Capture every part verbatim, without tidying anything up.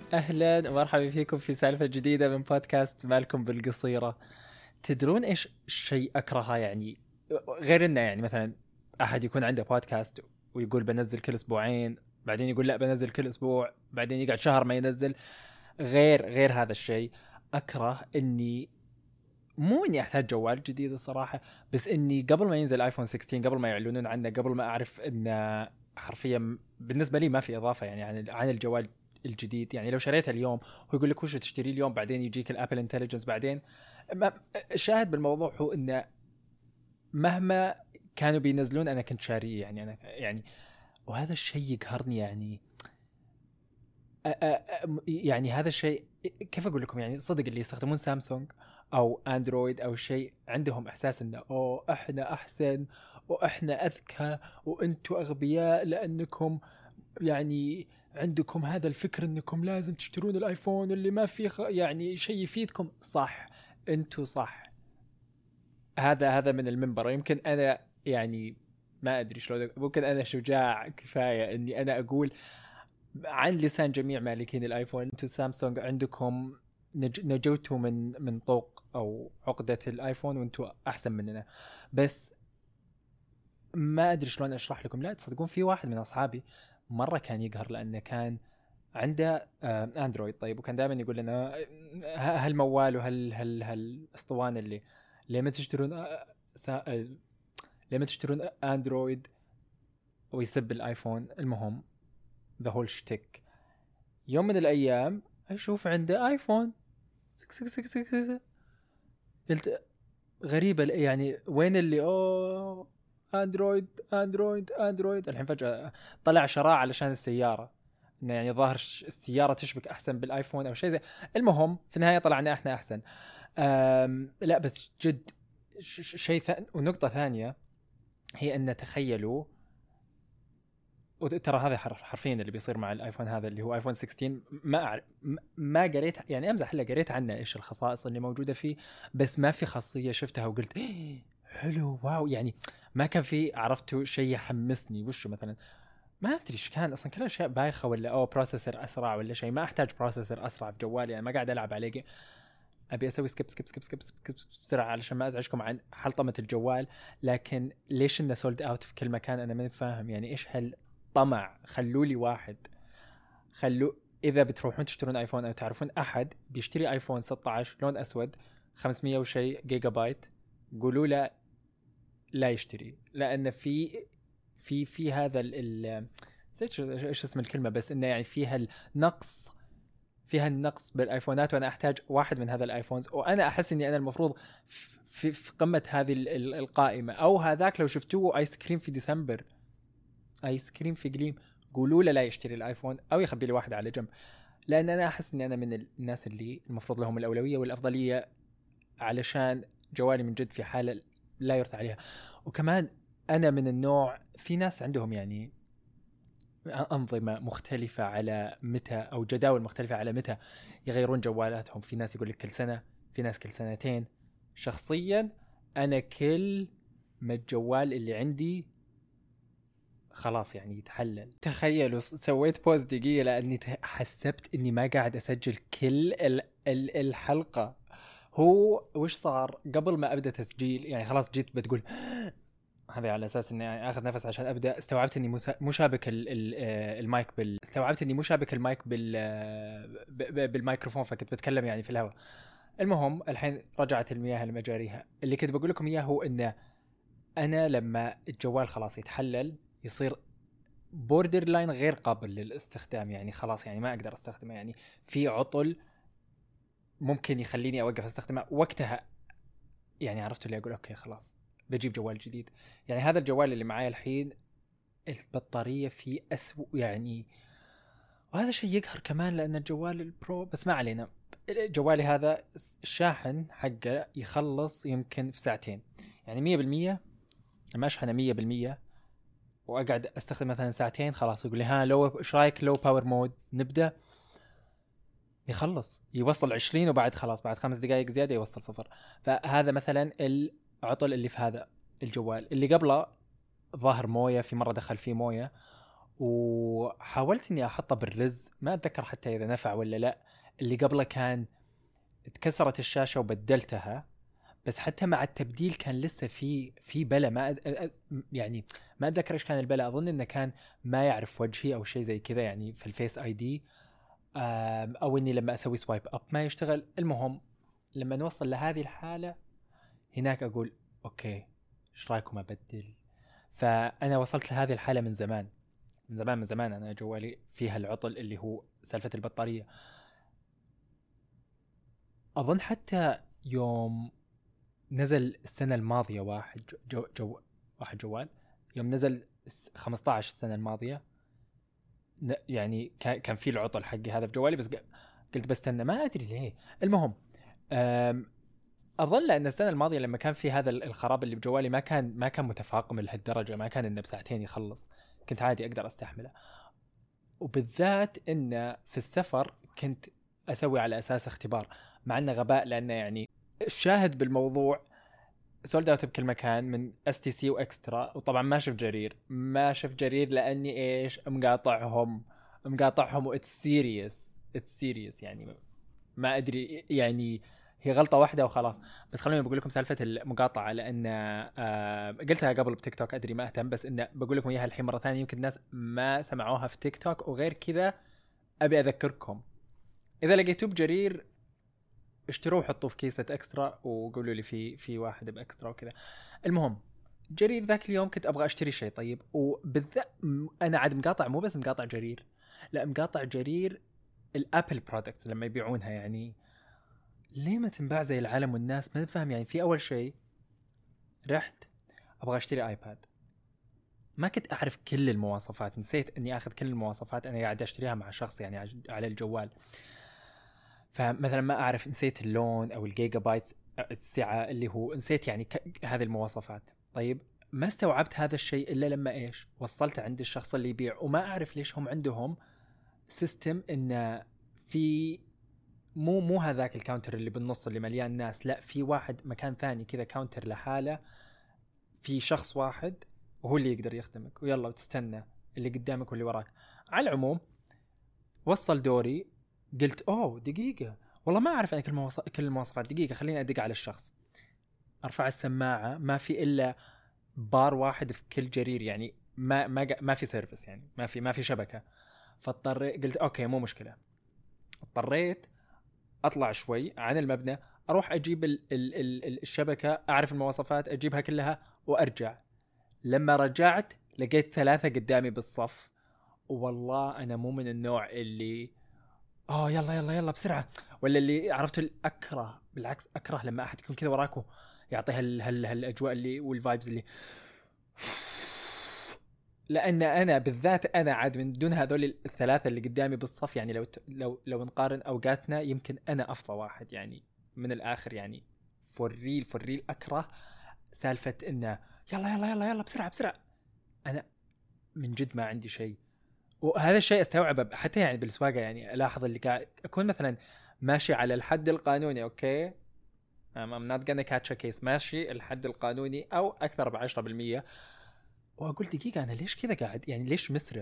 أهلا ومرحبا فيكم في سالفة جديدة من بودكاست مالكم بالقصيرة. تدرون إيش الشيء أكرهه؟ يعني غير إنه يعني مثلا أحد يكون عنده بودكاست ويقول بنزل كل أسبوعين، بعدين يقول لا بنزل كل أسبوع، بعدين يقعد شهر ما ينزل. غير غير هذا الشيء أكره إني مو إني أحتاج جوال جديد الصراحة، بس إني قبل ما ينزل آيفون ستة عشر، قبل ما يعلنون عنه، قبل ما أعرف إنه حرفيا بالنسبة لي ما في إضافة يعني عن عن الجوال الجديد. يعني لو شريته اليوم هو يقول لك وش تشتري اليوم، بعدين يجيك الابل انتليجنس بعدين. ما- الشاهد بالموضوع هو انه مهما كانوا بينزلون انا كنت شاريه، يعني انا يعني وهذا الشيء يقهرني يعني. أ- أ- أ- يعني هذا الشيء كيف اقول لكم؟ يعني صدق اللي يستخدمون سامسونج او اندرويد او شيء عندهم احساس انه اوه احنا احسن واحنا اذكى وانتم اغبياء لانكم يعني عندكم هذا الفكر انكم لازم تشترون الايفون اللي ما فيه خ... يعني شيء يفيدكم. صح، انتوا صح. هذا هذا من المنبر. يمكن انا يعني ما ادري شلون، ممكن انا شجاع كفايه اني انا اقول عن لسان جميع مالكين الايفون انتوا سامسونج عندكم نج... نجوتوا من من طوق او عقده الايفون وانتوا احسن مننا. بس ما ادري شلون اشرح لكم. لا تصدقون في واحد من اصحابي مره كان يقهر لانه كان عنده آه، اندرويد. طيب وكان دائما يقول لنا ه- هالموال وهال هال هالاسطوانه اللي لما تشترون آه، سا- آه، لما تشترون اندرويد، ويسب الايفون. المهم ذا هول شتيك. يوم من الايام اشوف عنده ايفون ستة ستة ستة ستة ستة. قلت غريبه يعني وين اللي اوه اندرويد اندرويد اندرويد. الحين فجاه طلع شراع علشان السياره، انه يعني ظاهر السياره تشبك احسن بالايفون او شيء زي. المهم في النهايه طلعنا احنا احسن. أم لا بس جد شيء ثاني ونقطه ثانيه هي ان تخيلوا، وترى هذا حرفيا اللي بيصير مع الايفون هذا اللي هو ايفون ستة عشر. ما أعرف ما قريت يعني امزح، الا قريت عنه ايش الخصائص اللي موجوده فيه، بس ما في خاصيه شفتها وقلت إيه حلو واو. يعني ما كان في عرفتوا شيء يحمسني. وش مثلا ما ادري ايش كان اصلا، كل اشياء بايخه ولا او بروسيسور اسرع ولا شيء. ما احتاج بروسيسور اسرع في جوالي، يعني ما قاعد العب عليه. ابي اسوي سكيب سكيب سكيب سكيب سكيب بسرعه علشان ما ازعجكم عن حلطمه الجوال. لكن ليش انه سولد اوت في كل مكان؟ انا ماني فاهم يعني ايش هالطمع. خلوا لي واحد، خلوا اذا بتروحون تشترون ايفون او تعرفون احد بيشتري ايفون ستة عشر لون اسود خمسمية وشيء جيجا بايت، قولوا له لا يشتري. لان في في في هذا ال نسيت ايش اسم الكلمه، بس انه يعني فيها النقص، فيها النقص بالايفونات، وانا احتاج واحد من هذا الايفونز. وانا احس اني انا المفروض في, في قمه هذه القائمه. او هذاك لو شفتوه ايس كريم في ديسمبر، ايس كريم في قليم، قولوا له لا يشتري الايفون او يخبي لي واحد على جنب. لان انا احس اني انا من الناس اللي المفروض لهم الاولويه والافضليه، علشان جوالي من جد في حاله لا يرثى عليها. وكمان انا من النوع، في ناس عندهم يعني أنظمة مختلفة على متى، أو جداول مختلفة على متى يغيرون جوالاتهم. في ناس يقول لك كل سنة، في ناس كل سنتين. شخصيا أنا كل ما الجوال اللي عندي خلاص يعني يتحلل. تخيلوا سويت بوز دقيقة لأني حسبت أني ما قاعد أسجل كل ال ال الحلقة. هو وش صار قبل ما أبدأ تسجيل؟ يعني خلاص جيت بتقول هذا على اساس اني اخذ نفس عشان ابدا. استوعبت اني مو شابك ال- ال- آه، المايك بال استوعبت اني مو شابك المايك بال آه، ب- ب- بالميكروفون، فكنت بتكلم يعني في الهواء. المهم الحين رجعت المياه لمجاريها. اللي كنت بقول لكم اياه هو انه انا لما الجوال خلاص يتحلل يصير بوردر لاين غير قابل للاستخدام، يعني خلاص يعني ما اقدر استخدمه، يعني في عطل ممكن يخليني اوقف استخدمه وقتها. يعني عرفت اللي اقول اوكي خلاص بجيب جوال جديد. يعني هذا الجوال اللي معايا الحين البطارية فيه أسوأ يعني. وهذا شيء يقهر كمان لأن الجوال البرو، بس ما علينا. جوالي هذا الشاحن حقه يخلص يمكن في ساعتين، يعني مية بالمية. لما أشحنه مية بالمية وأقعد أستخدم مثلا ساعتين خلاص يقول لي ها لو إيش رايك لو باور مود نبدأ، يخلص يوصل عشرين وبعد خلاص بعد خمس دقائق زيادة يوصل صفر. فهذا مثلا العطل اللي في هذا الجوال. اللي قبله ظاهر موية، في مرة دخل فيه موية وحاولت اني احطه بالرز، ما اتذكر حتى اذا نفع ولا لا. اللي قبله كان اتكسرت الشاشة وبدلتها، بس حتى مع التبديل كان لسه في في بلا، ما أد... أ- أ- يعني ما اتذكر ايش كان البلا. اظن انه كان ما يعرف وجهي او شيء زي كذا يعني في الفيس اي دي، او اني لما اسوي سوايب اب ما يشتغل. المهم لما نوصل لهذه الحالة هناك اقول اوكي ايش رايكم ابدل. فانا وصلت لهذه الحالة من زمان، من زمان من زمان انا جوالي فيها العطل اللي هو سالفة البطارية. اظن حتى يوم نزل السنة الماضية واحد جو, جو واحد جوال، يوم نزل خمسة عشر السنة الماضية يعني كان في العطل حقي هذا في جوالي، بس قلت بستنى ما أدري ليه. المهم أظن لأن السنة الماضية لما كان في هذا الخراب اللي بجوالي ما كان ما كان متفاقم لهالدرجة، ما كان إنه بساعتين يخلص، كنت عادي أقدر أستحمله. وبالذات إنه في السفر كنت أسوي على أساس اختبار، مع إنه غباء لأنه يعني الشاهد بالموضوع سولد اوت بكل مكان من اس تي سي واكسترا. وطبعا ما شفت جرير، ما شفت جرير لاني ايش مقاطعهم مقاطعهم واتس سيريس اتس سيريس يعني ما ادري يعني هي غلطه واحده وخلاص. بس خلوني بقول لكم سالفه المقاطعه، لان آه قلتها قبل بتيك توك ادري ما اهتم، بس انه بقول لكم اياها الحين مره ثانيه يمكن الناس ما سمعوها في تيك توك. وغير كذا ابي اذكركم اذا لقيتوه بجرير اشتروه وحطوه في كيسة اكسترا وقولوا لي في في واحد باكسترا وكذا. المهم جرير ذاك اليوم كنت ابغى اشتري شيء طيب، وبالذات انا عاد مقاطع مو بس مقاطع جرير، لا مقاطع جرير الابل برودكتس لما يبيعونها. يعني ليه ما تنباع زي العالم والناس ما فاهم. يعني في اول شيء رحت ابغى اشتري ايباد، ما كنت اعرف كل المواصفات، نسيت اني اخذ كل المواصفات، انا قاعد اشتريها مع شخص يعني على الجوال. فمثلا ما اعرف، نسيت اللون او الجيجا بايتس السعه اللي هو نسيت يعني ك... هذه المواصفات. طيب ما استوعبت هذا الشيء الا لما ايش وصلت عند الشخص اللي يبيع. وما اعرف ليش هم عندهم سيستم ان في مو مو هذاك الكاونتر اللي بالنص اللي مليان ناس، لا في واحد مكان ثاني كذا كاونتر لحاله، في شخص واحد وهو اللي يقدر يخدمك، ويلا وتستنى اللي قدامك واللي وراك. على العموم وصل دوري، قلت اوه دقيقة والله ما اعرف انا كل مواصف... كل المواصفات، دقيقة خليني ادق على الشخص. ارفع السماعة ما في الا بار واحد في كل جرير، يعني ما ما ما في سيرفيس، يعني ما في ما في شبكة. فاضطريت قلت اوكي مو مشكلة. اضطريت اطلع شوي عن المبنى، اروح اجيب ال... ال... ال... الشبكة، اعرف المواصفات اجيبها كلها وارجع. لما رجعت لقيت ثلاثة قدامي بالصف. والله انا مو من النوع اللي اه يلا يلا يلا بسرعه، ولا اللي عرفت اكره، بالعكس اكره لما احد يكون كذا وراكو يعطي هال هال هالاجواء اللي والفايبز اللي لان انا بالذات انا عاد من دون هذول الثلاثه اللي قدامي بالصف، يعني لو لو لو نقارن اوقاتنا يمكن انا افضل واحد يعني من الاخر يعني. فور ريل فور ريل اكره سالفه انه يلا يلا يلا يلا بسرعه بسرعه. انا من جد ما عندي شيء، وهذا الشيء استوعبه حتى يعني بالسواقه. يعني الاحظ اللي قاعد اكون مثلا ماشي على الحد القانوني، اوكي I'm not gonna catch a case، ماشي الحد القانوني او اكثر ب عشرة بالمية، واقول دقيقه انا ليش كذا قاعد، يعني ليش مسرع.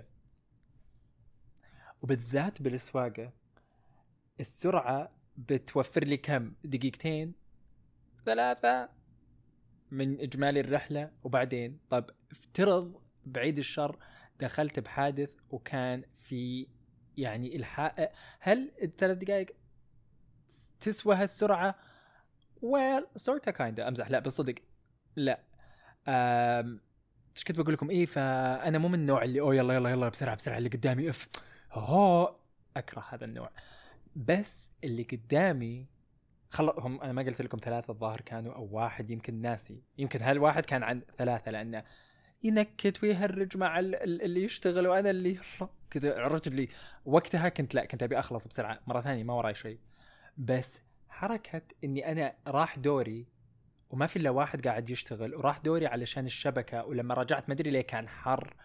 وبالذات بالسواقه السرعه بتوفر لي كم دقيقتين ثلاثه من اجمالي الرحله. وبعدين طب افترض بعيد الشر دخلت بحادث وكان في يعني الحق، هل الثلاث دقائق تسوى هالسرعه؟ ويل سورتا كايندا، امزح لا بالصدق لا. أم... ايش كنت بقول لكم؟ ايه فانا مو من النوع اللي اوه يلا يلا يلا بسرعه بسرعه اللي قدامي اف هو اكره هذا النوع. بس اللي قدامي خلهم، انا ما قلت لكم ثلاثه الظاهر كانوا او واحد، يمكن ناسي، يمكن هالواحد كان عن ثلاثه لانه ينكت ويهرج مع اللي يشتغل وانا اللي كذا عرفت لي. وقتها كنت لا كنت ابي اخلص بسرعه مره ثانيه ما وراي شيء. بس حركه اني انا راح دوري وما في الا واحد قاعد يشتغل، وراح دوري علشان الشبكه، ولما رجعت ما ادري ليه كان حر،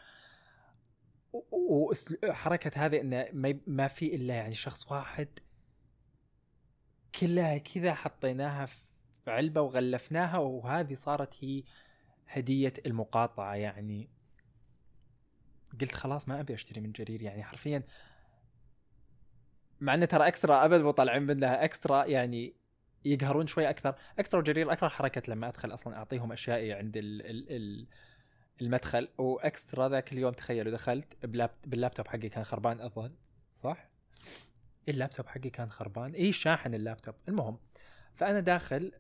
وحركه هذه انه ما في الا يعني شخص واحد، كلها كذا حطيناها في علبه وغلفناها، وهذه صارت هي هديه المقاطعه يعني. قلت خلاص ما ابي اشتري من جرير يعني حرفيا، مع انه ترى اكسترا ابد مو طالعين منها اكسترا يعني يقهرون شوي اكثر. اكسترا وجرير اكره حركه لما ادخل اصلا اعطيهم اشيائي عند ال ال ال المدخل. واكسترا ذاك اليوم تخيلوا دخلت بلاب باللابتوب حقي كان خربان اظن صح، اللابتوب حقي كان خربان اي شاحن اللابتوب. المهم فانا داخل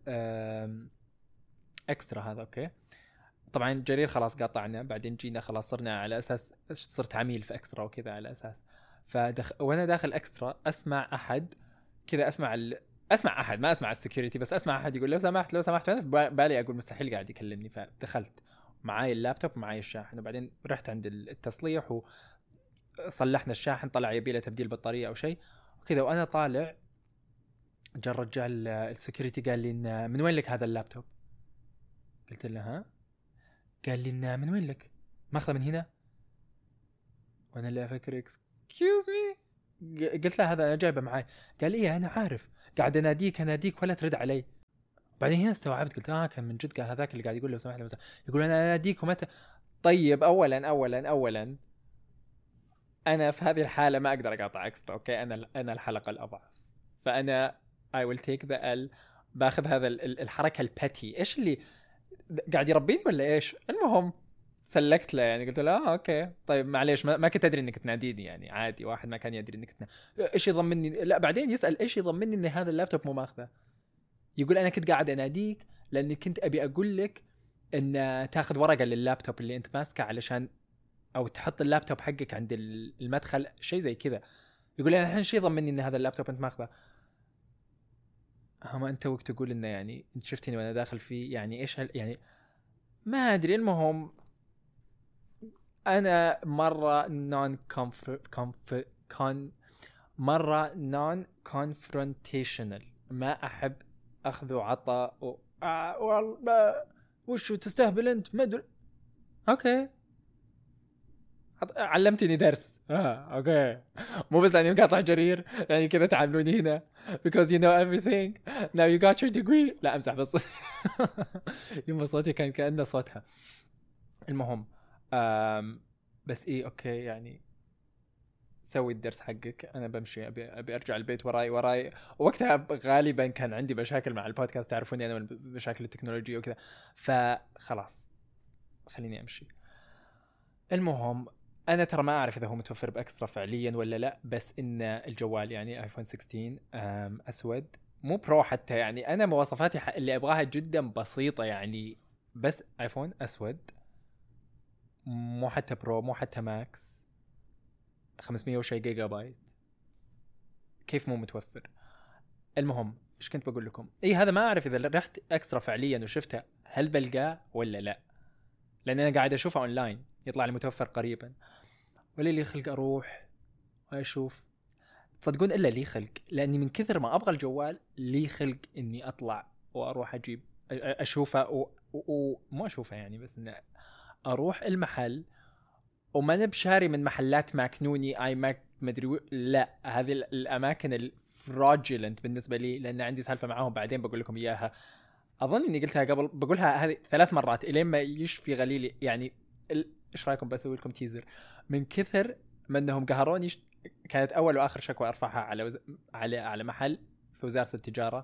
اكسترا هذا اوكي، طبعا جرير خلاص قاطعنا، بعدين جينا خلاص صرنا على اساس صرت عميل في اكسترا وكذا على اساس. فدخ... وانا داخل اكسترا اسمع احد كذا، اسمع ال... اسمع احد ما اسمع السكيورتي بس اسمع احد يقول لو سمحت لو سمحت، وانا في بالي اقول مستحيل قاعد يكلمني. فدخلت معاي اللابتوب معاي الشاحن، وبعدين رحت عند التصليح وصلحنا الشاحن، طلع يبي له تبديل بطاريه او شيء وكذا. وانا طالع جاء الرجال السكيورتي قال لي إن من وين لك هذا اللابتوب؟ قلت له ها؟ قال لي إن من وين لك؟ ماخذه من هنا؟ وانا اللي افكر اكسكيوز مي، قلت له هذا انا جايبه معاي. قال ايه انا عارف، قاعد اناديك اناديك ولا ترد علي. بعدين هنا استوعبت قلت اه كان من جد قال هذاك اللي قاعد يقول لو سمحت لو سمحت. يقول انا اناديك ومتى. طيب اولا اولا اولا انا في هذه الحاله ما اقدر اقاطع اكسترا اوكي، انا انا الحلقه الاضعف، فانا I will take the L، باخذ هذا الحركه الباتي ايش اللي قاعد يربيني ولا ايش. المهم سلكت له يعني، قلت له اه اوكي طيب معليش ما, ما كنت ادري انك تناديني يعني عادي، واحد ما كان يدري انك تنادي. ايش يضمني؟ لا بعدين يسال ايش يضمني ان هذا اللابتوب مو ماخذه؟ يقول انا كنت قاعد اناديك لاني كنت ابي اقول لك ان تاخذ ورقه لللابتوب اللي انت ماسكه علشان او تحط اللابتوب حقك عند المدخل شيء زي كذا. يقول انا الحين شيء يضمني ان هذا اللابتوب انت ماخذه؟ ما انت وقت تقول انه يعني انت شفتني وانا داخل فيه يعني ايش يعني ما ادري. المهم انا مره نون كونف كون مره نون كونفرونتيشنال، ما احب اخذ وعطاء و... آه والله وشو تستهبل انت ما ادري. اوكي علمتني درس اه اوكي، مو بس لاني مقاطع جرير يعني كذا تعاملوني هنا because you know everything now you got your degree. لا امزح بس يوم صوتي كان كأنه صوتها. المهم آم بس ايه اوكي يعني سوي الدرس حقك، انا بمشي ابي ابي ارجع البيت وراي وراي. وقتها غالبا كان عندي مشاكل مع البودكاست، تعرفوني انا من مشاكل التكنولوجيا وكذا، فخلاص خليني امشي. المهم انا ترى ما اعرف اذا هو متوفر باكسترا فعليا ولا لا، بس ان الجوال يعني ايفون ستة عشر اسود مو برو حتى، يعني انا مواصفاتي اللي ابغاها جدا بسيطه يعني، بس ايفون اسود مو حتى برو مو حتى ماكس، خمسمية وشي جيجا بايت، كيف مو متوفر؟ المهم ايش كنت بقول لكم؟ اي هذا ما اعرف اذا رحت اكسترا فعليا وشفتها هل بلقاه ولا لا، لان انا قاعد اشوفه اونلاين يطلع لي متوفر قريبا، ولا لي خلق اروح واشوف. تصدقون الا لي خلق، لاني من كثر ما ابغى الجوال لي خلق اني اطلع واروح اجيب اشوفه ومو اشوفه يعني، بس انه اروح المحل وما نبشاري من محلات ماكنوني اي ماك مدري لا، هذه الاماكن الفراجيلنت بالنسبه لي، لان عندي سالفه معاهم بعدين بقول لكم اياها، اظن اني قلتها قبل بقولها هذه ثلاث مرات الين ما يشفي غليلي يعني. ايش رايكم بسوي لكم تيزر؟ من كثر ما انهم قهروني كانت اول واخر شكوى ارفعها على وز... على على محل في وزاره التجاره،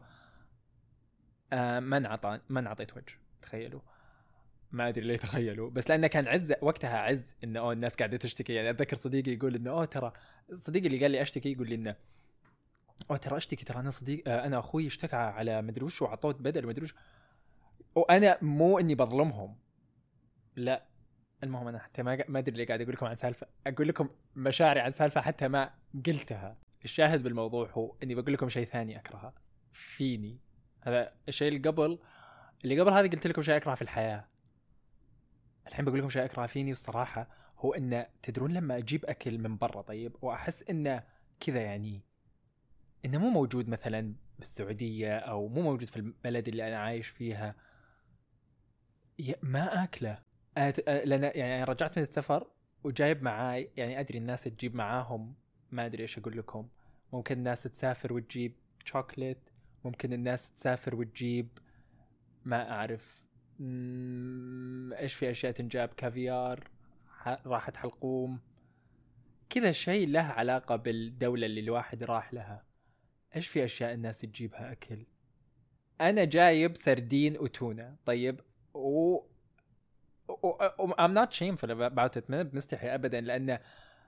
آه ما انعطى ما انعطيت وجه. تخيلوا، ما ادري ليه تخيلوا، بس لانه كان عز وقتها عز انه أوه الناس قاعده تشتكي يعني. اتذكر صديقي يقول انه اوه ترى صديقي اللي قال لي اشتكي يقول لي انه اوه ترى اشتكي ترى انا صديق آه انا اخوي اشتكى على مدري وش وعطوه بدل مدري وش، وانا مو اني بظلمهم لا. المهم انا حتى ما ما ادري اللي قاعد اقول لكم عن سالفه، اقول لكم مشاعري عن سالفه حتى ما قلتها. الشاهد بالموضوع هو اني بقول لكم شيء ثاني اكرهه فيني. هذا الشيء اللي قبل اللي قبل هذا قلت لكم شيء اكرهه في الحياه، الحين بقول لكم شيء اكرهه فيني والصراحه هو ان تدرون لما اجيب اكل من برا طيب واحس انه كذا يعني انه مو موجود مثلا بالسعوديه او مو موجود في البلد اللي انا عايش فيها ما اكله. أت... لان يعني رجعت من السفر وجايب معاي يعني ادري الناس تجيب معاهم ما ادري ايش اقول لكم، ممكن الناس تسافر وتجيب شوكليت، ممكن الناس تسافر وتجيب ما اعرف م... ايش في اشياء تنجاب كافيار راحة حلقوم كذا، شيء له علاقة بالدولة اللي الواحد راح لها. ايش في اشياء الناس تجيبها اكل؟ انا جايب سردين وتونة، طيب، و, و... و... I'm not shameful about it، ما بنستحي ابدا، لانه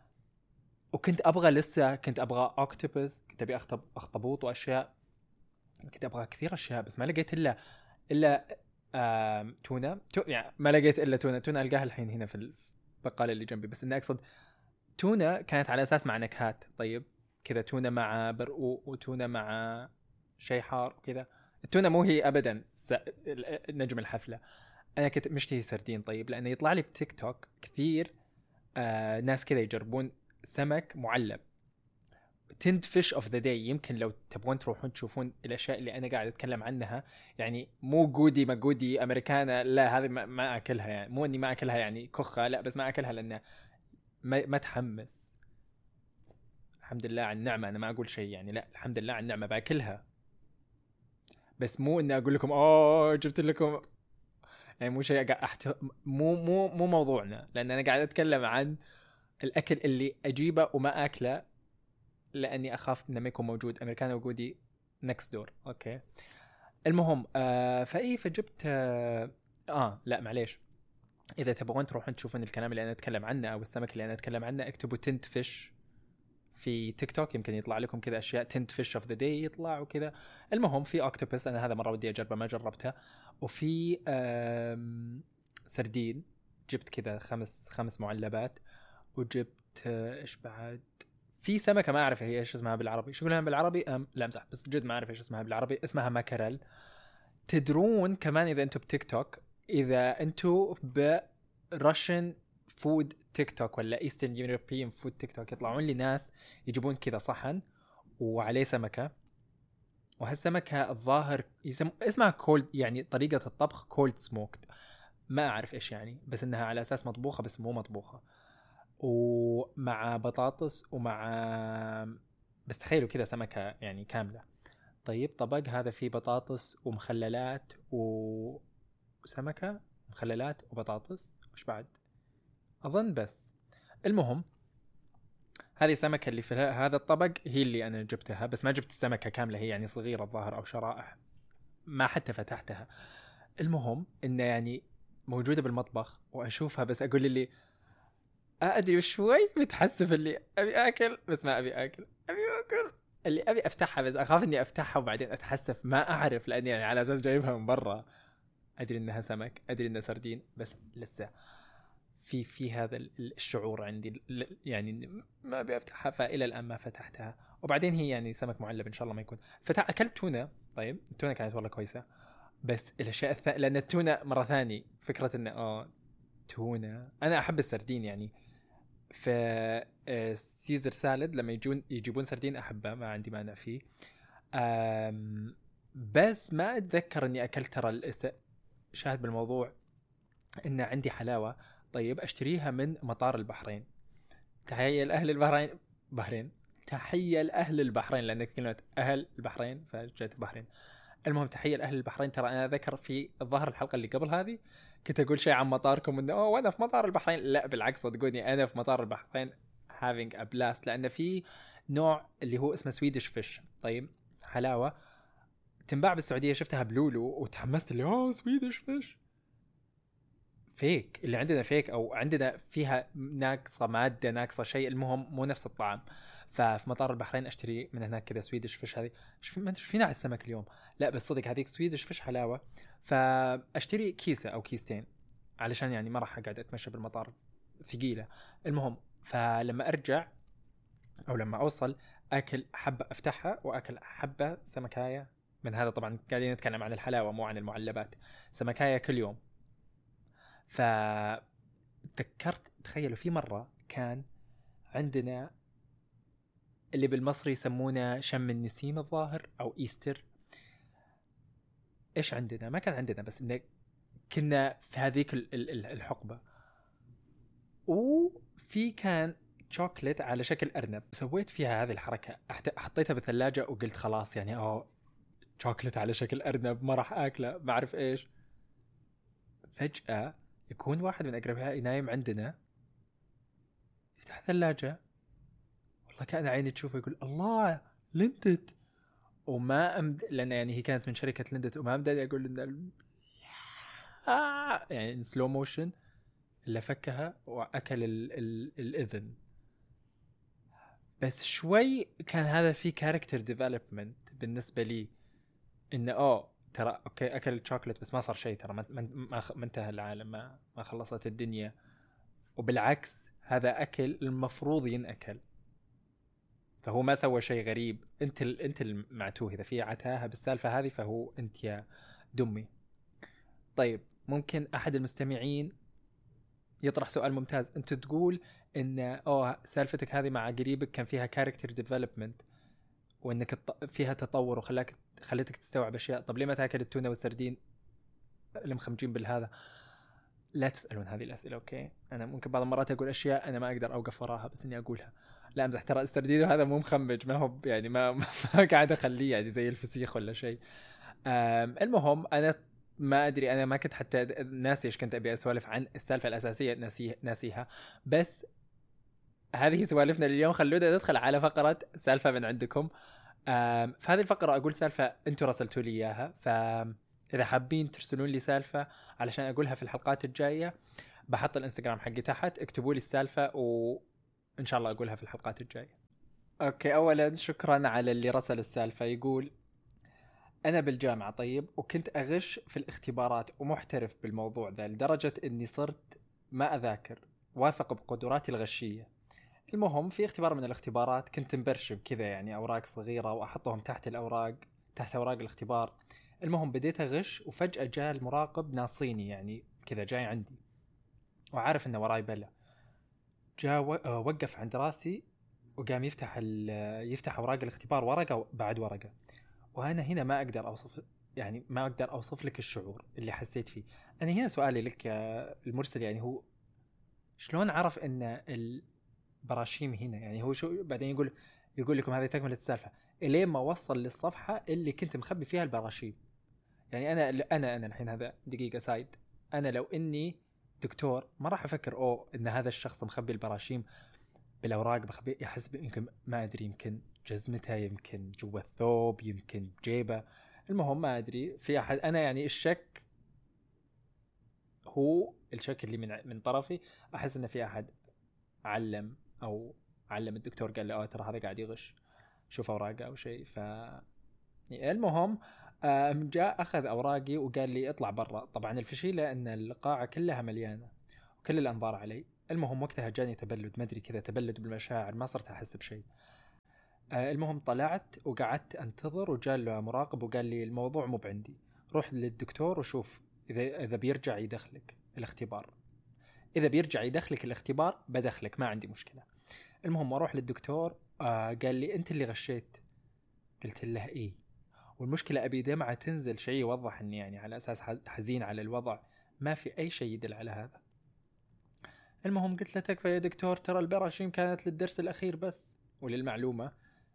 وكنت ابغى لسه كنت ابغى اوكتوبس، كنت ابي اخطب اخطبوط واشياء، كنت ابغى كثير اشياء، بس ما لقيت الا الا آم... تونه تو... يعني ما لقيت الا تونه تونه القاها الحين هنا في البقاله اللي جنبي، بس اني اقصد تونه كانت على اساس مع نكهات، طيب كذا تونه مع برقوق وتونه مع شيء حار وكذا. التونه مو هي ابدا س... نجم الحفله. انا كنت مشتهي سردين، طيب، لانه يطلع لي بتيك توك كثير آه ناس كذا يجربون سمك معلب، تند فيش اوف ذا داي. يمكن لو تبغون تروحون تشوفون الاشياء اللي انا قاعد اتكلم عنها، يعني مو جودي ما جودي امريكانا، لا هذه ما, ما اكلها، يعني مو اني ما اكلها يعني كخه، لا بس ما اكلها لانه ما, ما تحمس. الحمد لله على النعمه، انا ما اقول شيء يعني، لا الحمد لله على النعمه باكلها، بس مو اني اقول لكم اوه جبت لكم، يعني مو شيء قاعد أحت... مو مو مو موضوعنا، لان انا قاعد اتكلم عن الاكل اللي اجيبه وما اكله لاني اخاف انه ما يكون موجود. امريكان وجودي نكست دور، اوكي. المهم آه فاي فجبت آه, اه لا معليش، اذا تبغون تروحون تشوفون الكلام اللي انا اتكلم عنه او السمك اللي انا اتكلم عنه، اكتبوا تنت فيش في تيك توك، يمكن يطلع لكم كذا اشياء تنت فيش اوف ذا داي يطلع وكذا. المهم في اوكتوبس، انا هذا مره ودي اجربه ما جربتها، وفي سردين، جبت كذا خمس خمس معلبات، وجبت ايش بعد، في سمكه ما اعرف هي ايش اسمها بالعربي، شو يقولها بالعربي أم لا امزح، بس جد ما اعرف ايش اسمها بالعربي، اسمها ماكرل. تدرون كمان اذا انتم بتيك توك، اذا انتم برشن فود تيك توك ولا ايسترن يوروبيان فود تيك توك، يطلعون لي ناس يجيبون كذا صحن وعليه سمكه، وهالسمكه الظاهر يسم... اسمها كولد، يعني طريقه الطبخ كولد سموكد، ما اعرف ايش يعني، بس انها على اساس مطبوخه بس مو مطبوخه، ومع بطاطس ومع، بس تخيلوا كذا سمكه يعني كامله. طيب طبق هذا فيه بطاطس ومخللات و... وسمكه، مخللات وبطاطس، وش بعد اظن بس. المهم هذه السمكه اللي في هذا الطبق هي اللي انا جبتها، بس ما جبت السمكه كامله، هي يعني صغيره الظاهر او شرائح، ما حتى فتحتها. المهم انه يعني موجوده بالمطبخ واشوفها، بس اقول لي ادري شوي متحسف اللي ابي اكل بس ما ابي اكل، ابي اكل اللي ابي افتحها، بس اخاف اني افتحها وبعدين اتحسف، ما اعرف، لاني يعني على اساس جايبها من برا، ادري انها سمك، ادري انها سردين، بس لسه في في هذا الشعور عندي، يعني ما ابي افتحها، فالى الان ما فتحتها. وبعدين هي يعني سمك معلب ان شاء الله ما يكون فتح. اكلت تونه، طيب التونه كانت والله كويسه، بس الاشياء الث... لان التونه مره ثاني فكره انه اه تونه، انا احب السردين يعني، في سيزر سالد لما يجون يجيبون سردين احبه، ما عندي مانع فيه، بس ما اتذكر اني اكلت، ترى شاهد بالموضوع ان عندي حلاوه، طيب اشتريها من مطار البحرين، تحيه لاهل البحرين، بحرين تحيه لاهل البحرين، لان كلمه اهل البحرين فجت البحرين. المهم تحيه لاهل البحرين، ترى انا ذكر في الظهر الحلقه اللي قبل هذه كنت اقول شيء عن مطاركم انه اوه وانا في مطار البحرين، لا بالعكس صدقوني انا في مطار البحرين having a blast، لان في نوع اللي هو اسمه سويدش فيش، طيب حلاوه تنباع بالسعوديه، شفتها بلولو وتحمست اللي اوه سويدش فيش، فيك اللي عندنا فيك، او عندنا فيها ناقصه ماده ناقصه شيء، المهم مو نفس الطعم. ففي مطار البحرين اشتري من هناك كذا سويدش فيش، هذه ايش ما ادري فينا على السمك اليوم، لا بس صدق هذيك سويدش فيش حلاوه، فاشتري كيسه او كيستين علشان يعني ما راح اقعد اتمشى بالمطار، ثقيله. المهم فلما ارجع او لما اوصل اكل حبه افتحها واكل حبه سمكايه من هذا، طبعا قاعدين نتكلم عن الحلاوه مو عن المعلبات، سمكايه كل يوم. فتذكرت تخيلوا في مرة كان عندنا اللي بالمصري يسمونه شم النسيم الظاهر أو إيستر، إيش عندنا ما كان عندنا، بس إنه كنا في هذيك الحقبة، وفي كان شوكليت على شكل أرنب، سويت فيها هذه الحركة، حطيتها بالثلاجة وقلت خلاص يعني أوه شوكليت على شكل أرنب ما راح أكله ما أعرف إيش. فجأة يكون واحد من أقربائي نايم عندنا يفتح الثلاجة والله كان عيني تشوفه يقول الله لندت، وما أمد لأن يعني هي كانت من شركة لندت، وما أمدد أقول إن ال... آه يعني سلو موشن اللي فكها وأكل ال... ال... الإذن. بس شوي كان هذا في كاركتر ديفلوبمنت بالنسبة لي، إنه أوه ترى أوكي أكل الشوكولات بس ما صار شيء، ترى ما ما ما ما انتهى العالم، ما ما خلصت الدنيا، وبالعكس هذا أكل المفروض ينأكل، فهو ما سوى شيء غريب. أنت ال... أنت المعتوه، إذا في عتاهة بالسالفة هذه فهو أنت يا دمي. طيب ممكن أحد المستمعين يطرح سؤال ممتاز، أنت تقول إن أوه سالفتك هذه مع قريبك كان فيها كاركتر ديفلوبمنت، وإنك الط- فيها تطور وخلاك خليتك تستوعب أشياء، طب ليه ما تاكل التونة والسردين اللي مخمجين بالهذا؟ لا تسألون هذه الأسئلة أوكي. أنا ممكن بعض المرات أقول أشياء أنا ما أقدر أوقف وراها بس إني أقولها. لا أمزح، ترى السردين هذا مو مخمج، ما هو يعني ما ما قاعد أخليه يعني زي الفسيخ ولا شيء. أم، المهم أنا ما أدري، أنا ما كنت حتى ناسي إيش كنت أبي أسولف عن السالفة الأساسية، ناسي ناسيها. بس هذه سوالفنا لليوم، خلونا ندخل على فقرة سالفة من عندكم. أم، في هذه الفقرة أقول سالفة أنتوا رسلتوا لي إياها، فإذا حابين ترسلون لي سالفة علشان أقولها في الحلقات الجاية بحط الانستغرام حقي تحت، اكتبوا لي السالفة وإن شاء الله أقولها في الحلقات الجاية. أوكي، أولا شكرا على اللي رسل السالفة. يقول أنا بالجامعة طيب، وكنت أغش في الاختبارات ومحترف بالموضوع ذا لدرجة أني صرت ما أذاكر، واثق بقدراتي الغشية. المهم في اختبار من الاختبارات كنت مبرشم كذا يعني أوراق صغيرة وأحطهم تحت الأوراق، تحت أوراق الاختبار. المهم بديت أغش، وفجأة جاء المراقب ناصيني يعني كذا جاي عندي وعارف إنه وراي بلا. جاء و- آه، وقف عند راسي وقام يفتح ال- يفتح أوراق الاختبار ورقة بعد ورقة. وأنا هنا ما أقدر أوصف، يعني ما أقدر أوصف لك الشعور اللي حسيت فيه. أنا هنا سؤالي لك يا المرسل يعني هو شلون عرف ان البراشيم هنا؟ يعني هو شو بعدين يقول يقول لكم هذه تكملة السالفة الين ما وصل للصفحة اللي كنت مخبي فيها البراشيم. يعني انا انا انا الحين هذا دقيقة سايد، انا لو اني دكتور ما راح افكر اوه ان هذا الشخص مخبي البراشيم بالاوراق، بخبي يحسب يمكن ما ادري، يمكن جزمته، يمكن جوا الثوب، يمكن جيبه. المهم ما ادري في احد، انا يعني الشك هو الشك اللي من من طرفي، احس ان في احد علم او علم الدكتور قال له اه ترى هذا قاعد يغش، شوف اوراقه او شيء. ف المهم آم، جاء اخذ اوراقي وقال لي اطلع برا. طبعا الفشيله ان القاعه كلها مليانه وكل الانظار علي. المهم وقتها جاني تبلد، ما ادري كذا تبلد بالمشاعر، ما صرت احس بشيء. آه، المهم طلعت وقعدت انتظر، وجاء له مراقب وقال لي الموضوع مو بعندي، روح للدكتور وشوف اذا اذا بيرجع يدخلك الاختبار. اذا بيرجع يدخلك الاختبار بدخلك، ما عندي مشكله. المهم اروح للدكتور، آه قال لي انت اللي غشيت. قلت له ايه، والمشكله ابي دمعه تنزل شيء يوضح اني يعني على اساس حزين على الوضع، ما في اي شيء يدل على هذا. المهم قلت له تكفى يا دكتور، ترى البراشيم كانت للدرس الاخير بس. وللمعلومه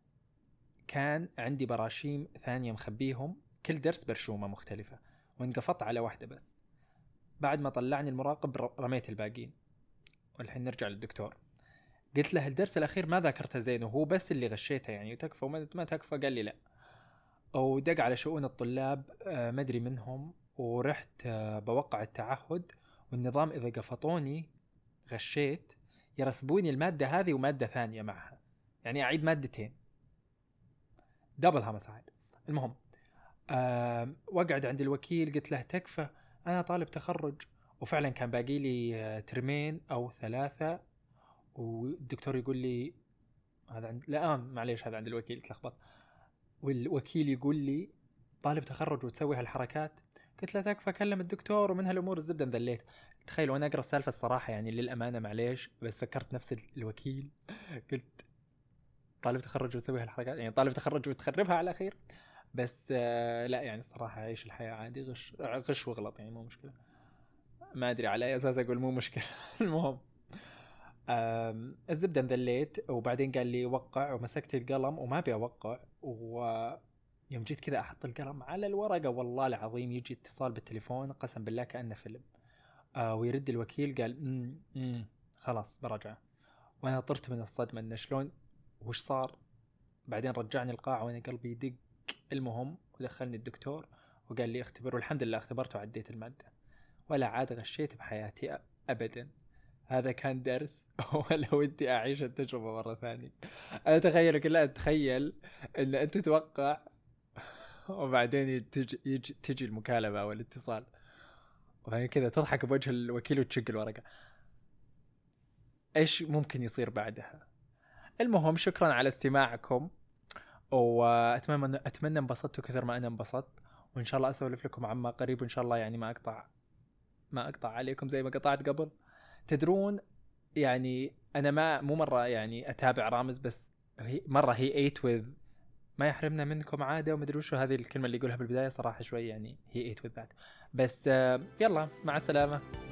كان عندي براشيم ثانيه مخبيهم، كل درس برشومه مختلفه، وانقفضت على واحده بس. بعد ما طلعني المراقب رميت الباقين. والحين نرجع للدكتور. قلت له الدرس الاخير ما ذاكرته زين، وهو بس اللي غشيته يعني، تكفى وما ما تكفى؟ قال لي لا. ودق على شؤون الطلاب، آه، ما ادري منهم، ورحت آه، بوقع التعهد، والنظام اذا قفطوني غشيت يرسبوني المادة هذه ومادة ثانية معها، يعني اعيد مادتين، دبل هامسايد. المهم أه وقعد عند الوكيل، قلت له تكفى انا طالب تخرج. وفعلا كان باقي لي آه، ترمين او ثلاثة، والدكتور يقول لي هذا عند لا آه معليش هذا عند الوكيل تلخبط. والوكيل يقول لي طالب تخرج وتسوي هالحركات؟ قلت له تكفى كلم الدكتور ومن هالامور الزبده انذليت. تخيل وانا اقرا السالفه الصراحه يعني للامانه معليش، بس فكرت نفس الوكيل. قلت طالب تخرج وتسوي هالحركات، يعني طالب تخرج وتخربها على الاخير. بس آه لا يعني الصراحه عيش الحياه عادي، غش غش واغلط يعني مو مشكله. ما ادري على اي اساس اقول مو مشكله. المهم آم، الزبده انذليت، وبعدين قال لي وقع، ومسكت القلم وما ابي اوقع، ويوم جيت كذا احط القلم على الورقه والله العظيم يجي اتصال بالتليفون قسم بالله كانه فيلم. آه ويرد الوكيل قال امم امم خلاص برجع. وانا طرت من الصدمه انه شلون وش صار. بعدين رجعني القاعه وانا قلبي يدق. المهم ودخلني الدكتور وقال لي اختبر، والحمد لله اختبرت وعديت الماده، ولا عاد غشيت بحياتي ابدا. هذا كان درس ولا ودي اعيش التجربه مره ثانيه. انا تخيل كلا تخيل ان انت تتوقع وبعدين تجي, يجي تجي المكالمه او الاتصال، وبعدين كذا تضحك بوجه الوكيل وتشق الورقه. ايش ممكن يصير بعدها؟ المهم شكرا على استماعكم، واتمنى اتمنى انبسطتوا كثر ما انا انبسطت، وان شاء الله اسولف لكم عما قريب، وان شاء الله يعني ما اقطع ما اقطع عليكم زي ما قطعت قبل. تدرون يعني انا ما مو مره يعني اتابع رامز، بس هي مره هي ايت with ما يحرمنا منكم عاده ومدري وشو هذه الكلمه اللي يقولها بالبدايه، صراحه شوي يعني هي ايت with that. بس يلا مع السلامه.